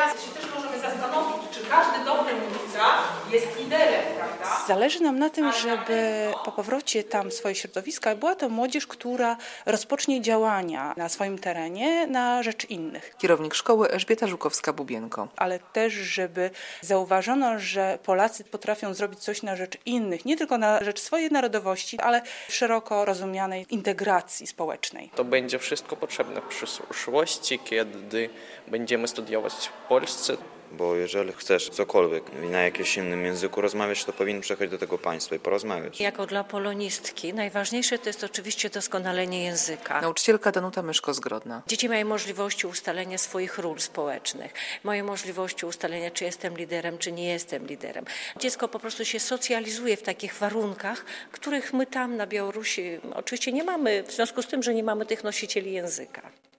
teraz się też możemy zastanowić, czy każdy dobry mówca jest liderem, prawda? Zależy nam na tym, żeby po powrocie tam w swoje środowiska była to młodzież, która rozpocznie działania na swoim terenie na rzecz innych. Kierownik szkoły Elżbieta Żukowska-Bubienko. Ale też, żeby zauważono, że Polacy potrafią zrobić coś na rzecz innych, nie tylko na rzecz swojej narodowości, ale w szeroko rozumianej integracji społecznej. To będzie wszystko potrzebne w przyszłości, kiedy będziemy studiować w Polsce. Bo jeżeli chcesz cokolwiek na jakimś innym języku rozmawiać, to powinien przyjechać do tego państwa i porozmawiać. Jako dla polonistki najważniejsze to jest oczywiście doskonalenie języka. Nauczycielka Danuta Myszko-Zgrodna. Dzieci mają możliwości ustalenia swoich ról społecznych, mają możliwości ustalenia, czy jestem liderem, czy nie jestem liderem. Dziecko po prostu się socjalizuje w takich warunkach, których my tam na Białorusi oczywiście nie mamy, w związku z tym, że nie mamy tych nosicieli języka.